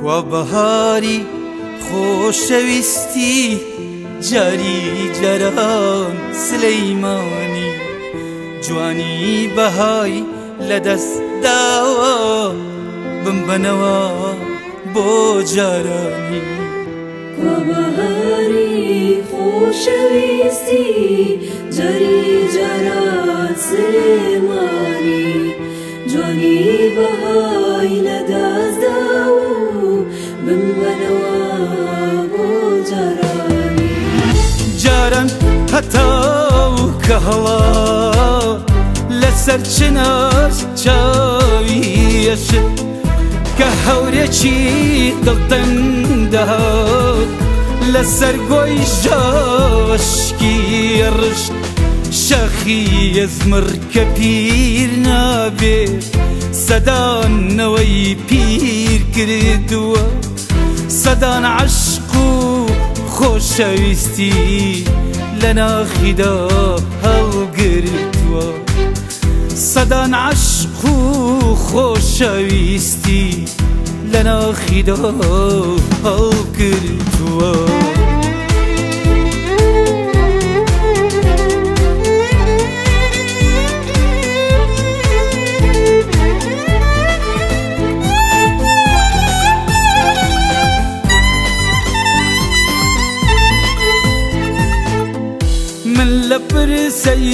وا بەهاری خۆشەویستی جاری جاران سلەیمانی جوانی بەهای لەدەست داوە بمبەنەوە بۆ جارانی وا بەهاری خۆشەویستی جاری جاران سلێمانی جوانی بەهای لەدەستداوە بمبەنەوە بۆ جارانی جاران هەتاو کە هەڵا لەسەر چنار چاویەشت کە هەورێکی دڵتەنگ دەهات لەسەر گۆی ژاشکی ڕشت شەخی ئەزمر کە پیر نابێت سەدانەوەی پیر کردووە سەدان عەشق و خۆشەویستی لە ناخیدا هەڵگرتووە سەدان عەشق و خۆشەویستی لە ناخیدا هەڵگرتووە من لە پرسەی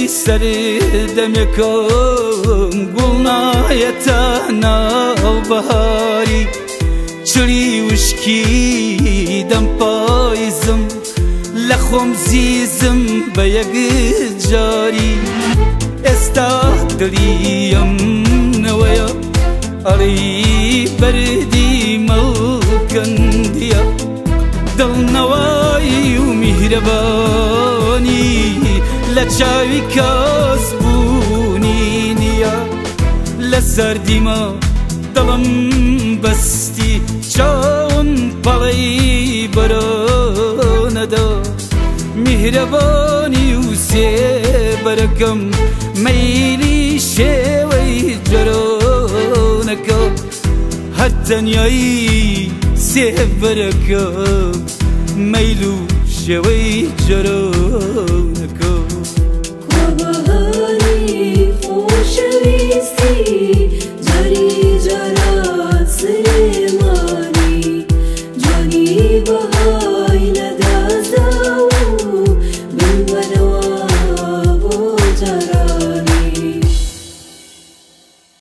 سەردەمێکم گوڵ نایەتە ناو بەهاری چری وشکی دەمپایزم لە خۆم زیزم بە یەکجاری ئێستا دڵیم نەوەیە ئەڕی بەردی مەڵکەندیە دڵنەوایی و میهرەبانی لە چاوی کەس بوونی نییە لەسەر دیمە دڵم بەستی چاوم پەڵەی بەرانەدا میهرەبانی و سێبەرەکەم مەیلی شێوەی جەرانەکە هەر تەنیایی سێبەرەکەم مەیل و شێوەی جەران